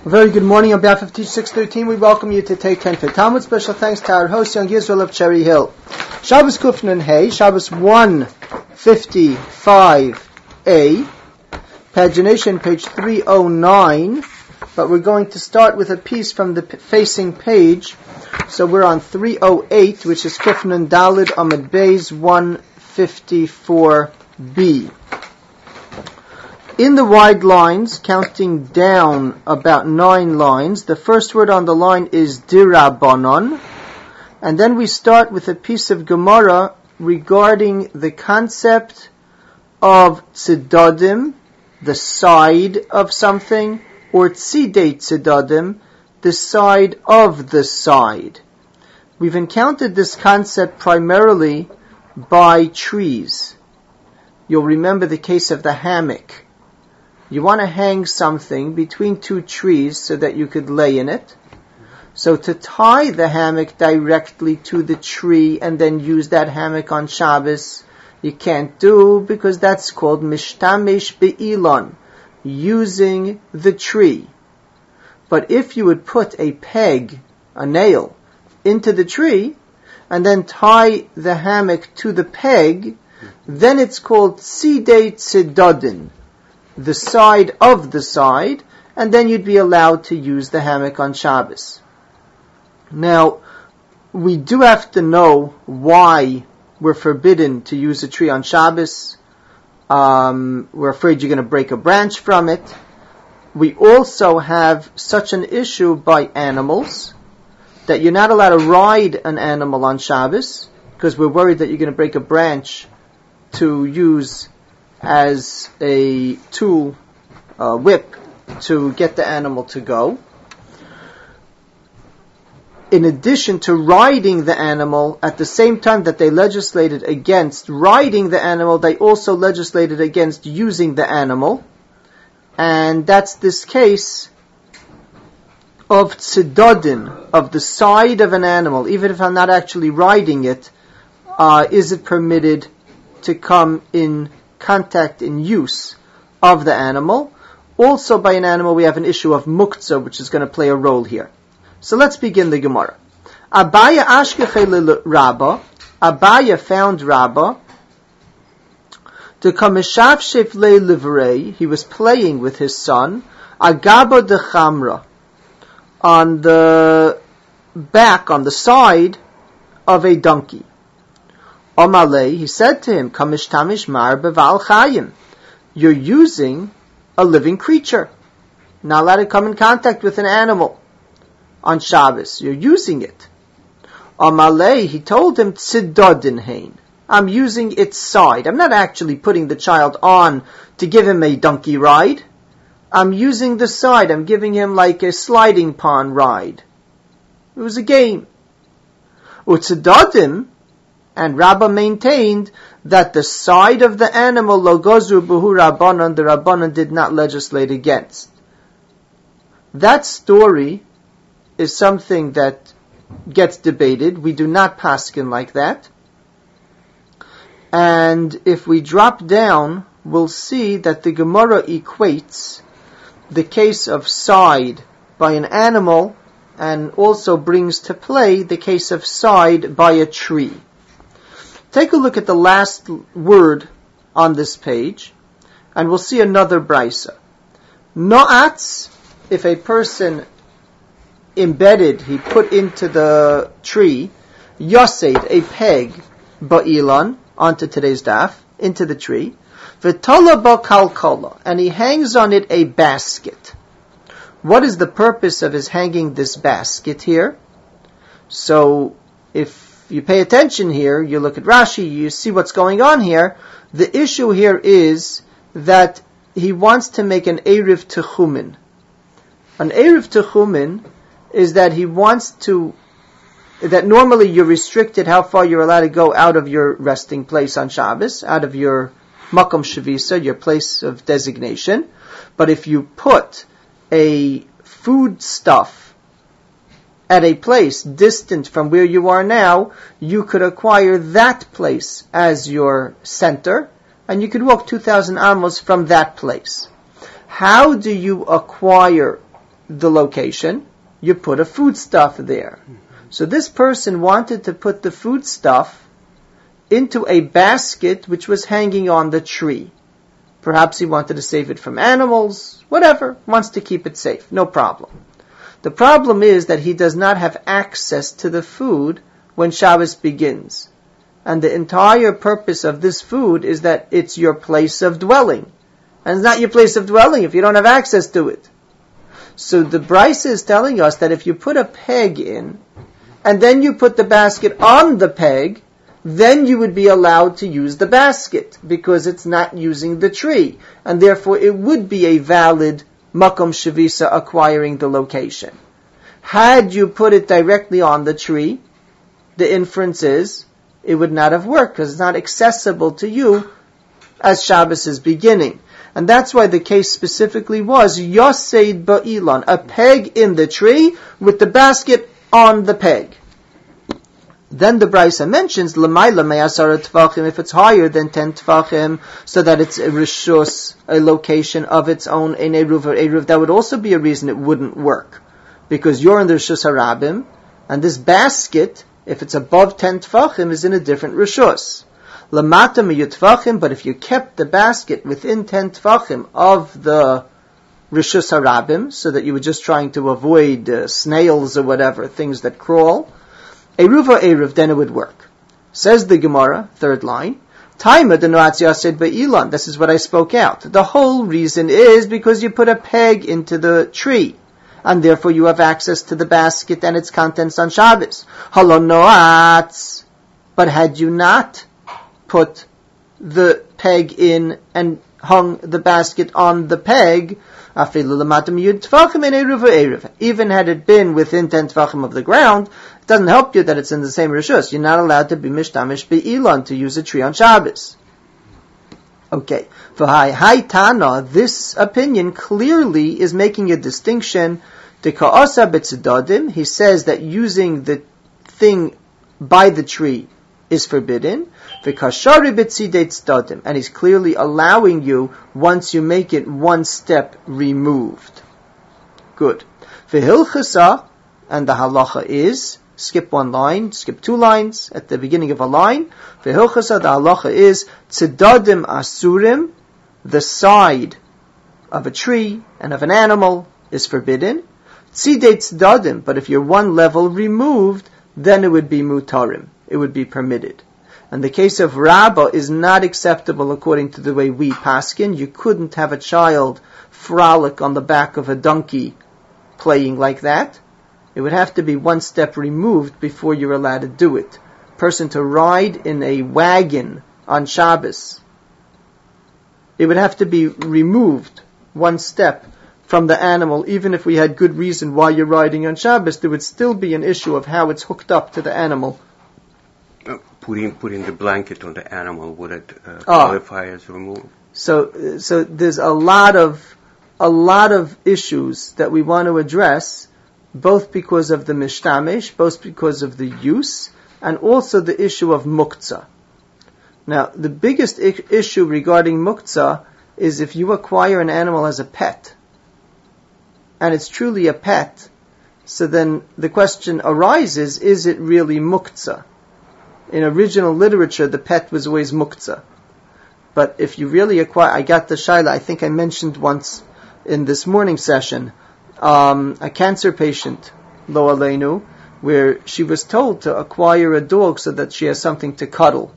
A very good morning on behalf of Teach 613. We welcome you to take 10 for Talmud. Special thanks to our host, Young Israel of Cherry Hill. Shabbos Kufnan Hey, Shabbos 155a, pagination page 309. But we're going to start with a piece from the facing page. So we're on 308, which is Kufnan Dalid Amud Beis 154b. In the wide lines, counting down about 9 lines, the first word on the line is Dirabanon, and then we start with a piece of Gemara regarding the concept of Tzedadim, the side of something, or Tzidei Tzedadim, the side of the side. We've encountered this concept primarily by trees. You'll remember the case of the hammock. You want to hang something between 2 trees so that you could lay in it. So to tie the hammock directly to the tree and then use that hammock on Shabbos, you can't do, because that's called mishtamesh be'ilon, using the tree. But if you would put a peg, a nail, into the tree and then tie the hammock to the peg, then it's called tzidei tzedadin, the side of the side, and then you'd be allowed to use the hammock on Shabbos. Now, we do have to know why we're forbidden to use a tree on Shabbos. We're afraid you're going to break a branch from it. We also have such an issue by animals, that you're not allowed to ride an animal on Shabbos, because we're worried that you're going to break a branch to use as a tool, whip, to get the animal to go. In addition to riding the animal, at the same time that they legislated against riding the animal, they also legislated against using the animal. And that's this case of tzedadin, of the side of an animal. Even if I'm not actually riding it, is it permitted to come in contact, in use of the animal? Also by an animal we have an issue of muktzah, which is going to play a role here. So let's begin the Gemara. Abaya ashkechei Rabba. Abaya found Rabba. The kameshav sheflei livrei. He was playing with his son. Agaba de chamra. On the back, on the side of a donkey. Omalei, he said to him, Kamishtamish mar beval chayim. You're using a living creature. Not allowed to come in contact with an animal on Shabbos. You're using it. Omalei, he told him, Tzedadin hein. I'm using its side. I'm not actually putting the child on to give him a donkey ride. I'm using the side. I'm giving him like a sliding pond ride. It was a game. Utzadadim, and Rabbah maintained that the side of the animal, lo gozru buhu rabbanon, the rabbanon did not legislate against. That story is something that gets debated. We do not paskin like that. And if we drop down, we'll see that the Gemara equates the case of side by an animal and also brings to play the case of side by a tree. Take a look at the last word on this page, and we'll see another brisa. No'atz, if a person embedded, he put into the tree, yosed, a peg, ba'ilan, onto today's daf, into the tree, v'tola ba kalkola, and he hangs on it a basket. What is the purpose of his hanging this basket here? So, if you pay attention here, you look at Rashi, you see what's going on here. The issue here is that he wants to make an Erev Techumin. An Erev Techumin is that he wants to, that normally you're restricted how far you're allowed to go out of your resting place on Shabbos, out of your Makom Shavisa, your place of designation. But if you put a food stuff at a place distant from where you are now, you could acquire that place as your center, and you could walk 2,000 amos from that place. How do you acquire the location, you put a foodstuff there. So this person wanted to put the foodstuff into a basket which was hanging on the tree. Perhaps he wanted to save it from animals, whatever, wants to keep it safe, no problem. The problem is that he does not have access to the food when Shabbos begins. And the entire purpose of this food is that it's your place of dwelling. And it's not your place of dwelling if you don't have access to it. So the Brisa is telling us that if you put a peg in, and then you put the basket on the peg, then you would be allowed to use the basket, because it's not using the tree. And therefore it would be a valid makom shavisa, acquiring the location. Had you put it directly on the tree, the inference is, it would not have worked, because it's not accessible to you as Shabbos is beginning. And that's why the case specifically was Yoseid Ba'ilan, a peg in the tree with the basket on the peg. Then the Brisa mentions L'mayla me'asara tefachim, if it's higher than 10 tefachim, so that it's a rishus, a location of its own, ein eruv or eruv, that would also be a reason it wouldn't work. Because you're in the rishus harabim, and this basket, if it's above 10 tefachim, is in a different rishus. Lamata miyutfachim, but if you kept the basket within 10 tefachim of the rishus harabim, so that you were just trying to avoid snails or whatever, things that crawl, eruv or eruv, then it would work. Says the Gemara, third line, Taima denoats Yased Ba'ilan, this is what I spoke out. The whole reason is because you put a peg into the tree, and therefore you have access to the basket and its contents on Shabbos. Halon noats, but had you not put the peg in and hung the basket on the peg, even had it been within 10 tefachim of the ground, it doesn't help you that it's in the same rishus. You're not allowed to be mishtamish be'ilan, to use a tree on Shabbos. Okay. For Hai Tana, this opinion clearly is making a distinction. He says that using the thing by the tree is forbidden. And he's clearly allowing you once you make it one step removed. Good. V'hilchasa, and the halacha is, skip one line, skip two lines at the beginning of a line. V'hilchasa, the halacha is, tzedadim asurim, the side of a tree and of an animal is forbidden. Tzidei tzedadim, but if you're one level removed, then it would be mutarim. It would be permitted. And the case of Rabbah is not acceptable according to the way we paskin. You couldn't have a child frolic on the back of a donkey playing like that. It would have to be one step removed before you're allowed to do it. Person to ride in a wagon on Shabbos, it would have to be removed one step from the animal. Even if we had good reason why you're riding on Shabbos, there would still be an issue of how it's hooked up to the animal. Putting the blanket on the animal, would it qualify as removed? So there's a lot of issues that we want to address, both because of the mishtamish, both because of the use, and also the issue of muktzah. Now, the biggest issue regarding muktzah is if you acquire an animal as a pet, and it's truly a pet, so then the question arises, is it really muktzah? In original literature, the pet was always muktzah. But if you really acquire, I got the shaila, I think I mentioned once in this morning session, a cancer patient, lo aleinu, where she was told to acquire a dog so that she has something to cuddle.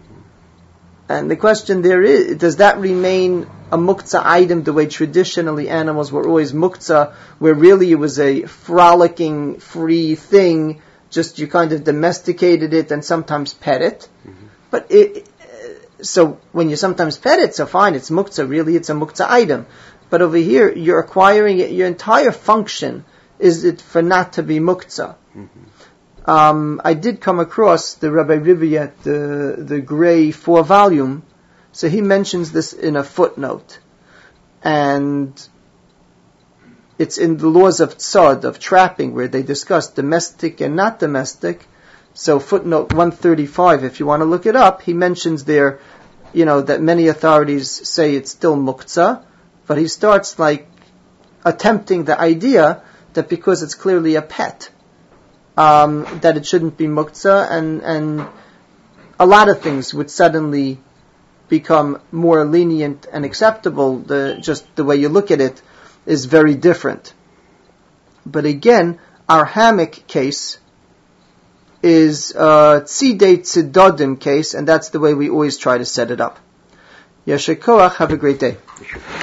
And the question there is, does that remain a muktzah item the way traditionally animals were always muktzah, where really it was a frolicking, free thing, just you kind of domesticated it and sometimes pet it. Mm-hmm. But so when you sometimes pet it, so fine, it's muktzah, really it's a muktzah item. But over here, you're acquiring it, your entire function is it for not to be muktzah. Mm-hmm. I did come across the Rabbi Riviat, the gray 4-volume, so he mentions this in a footnote. And it's in the laws of tzad, of trapping, where they discuss domestic and not domestic. So footnote 135, if you want to look it up, he mentions there, that many authorities say it's still muktzah, but he starts like attempting the idea that because it's clearly a pet, that it shouldn't be muktzah, and a lot of things would suddenly become more lenient and acceptable. Just the way you look at it is very different. But again, our hammock case is tzidei tzidodim case, and that's the way we always try to set it up. Yasher koach, have a great day.